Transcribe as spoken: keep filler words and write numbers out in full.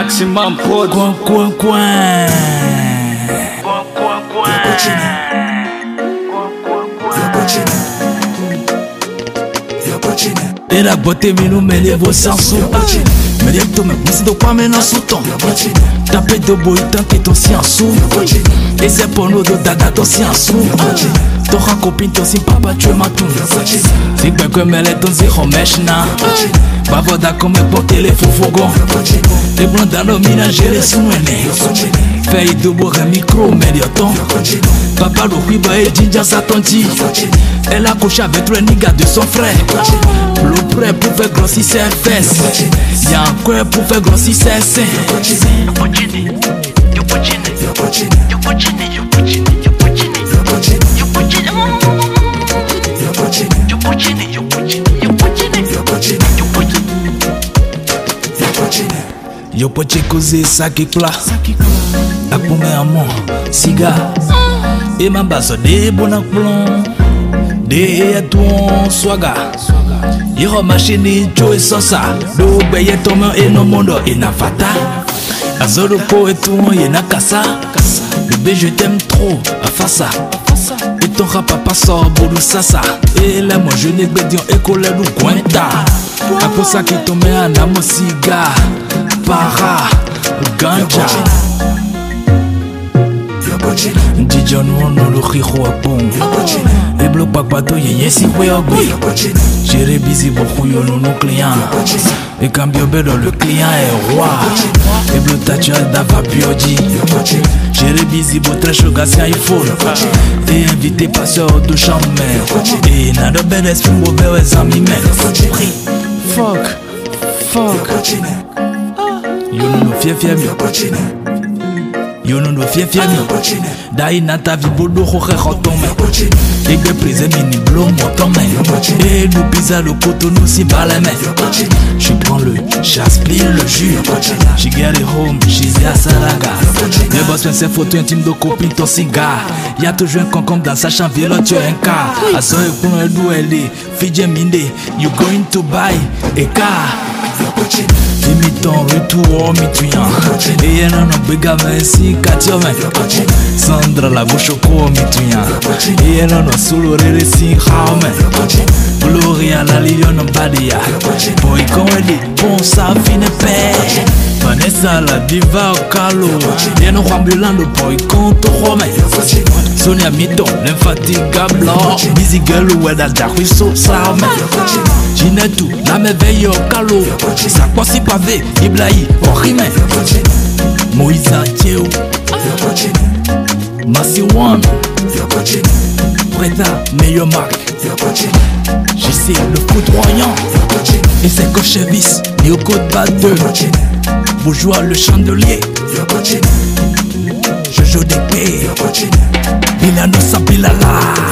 Maximum prod. Coin, coin, coin. Et la beauté nous met les vos sens. Mais les tomes, mais c'est de quoi maintenant sous ton. Tapez de boy tant que ton sien sous. Et c'est pour nous de dada ton sien sous. Ton copine ton si papa tu m'as tout. C'est que comme elle est ton zéro mèche-na. Bavoda comme pour téléphone fourgon. Les blondes dans nos ménages les sous-menés. Fait de boire un micro médiaton. Papa le riba et Jinja s'attendit. Elle a couché avec le nigga de son frère. Le prêt pour faire grossir ses fesses. Y'a un cœur pour faire grossir ses seins. Yo poche causer ça qui plat. La pomme à mon cigare. Et ma base de bon plomb. De ton swaga. Yo machine Joe Sosa. Do beye tomo et no mondo et na fata. Azoro po et tout et na kasa. Bébé je t'aime trop à fassa. Et ton rap papa sort boulou sasa. Et là moi je n'ai pas dit on école ou guenta. A pour ça qui tombe à na mo cigare. Para ganja. Dijon no lo rijo a bon. E bloc pas bateau yé si ouais au bout. J'ai busy beaucoup yo nos clients. Et cambio bedo le client est roi. Et bloc tatuage d'ava pioji. J'ai busy beau très chaud gas il faut. Et invité passeur de chambre. Et na de bel esprit mauvais amis mais. Fuck, fuck. Yo no no fie fie mi. Yo no no fie fie mi. Dai na ta vie bodo ho re rotome. Et que prise mini blow motome. Et nous pisa le coton nous si balame. Je prends le chasse-plie le jus. She get it home, she's a salaga. Les boss font ses photos intimes de copine ton cigare. Y'a toujours un concombre dans sa chambre, violent tu es un car. A so e pour elle d'où elle est. Fidje minde, you going to buy a car. Imitant retour mituyan. Et y'en a un béga merci katiome. Sandra la bouche au corps mituyan. Et y'en a un solo récit rame. Gloria la lion badia. Boy comedy bon ça fine paix. Vanessa la diva au calo. Y'en a un ambulant de boy contre Rome. Sonia Mito l'infatigable. Busy girl ou elle a d'accru so ça. Ginetou la merveille au calo. Ça passe pavé, Iblaï, on rime. Moïse Théo, Massy One, Preta, meilleur marque. Je sais le foudroyant. Et c'est Cochevis, Yoko de Badeux. Bourgeois le chandelier. Je joue des paix. Bilano Sabilala.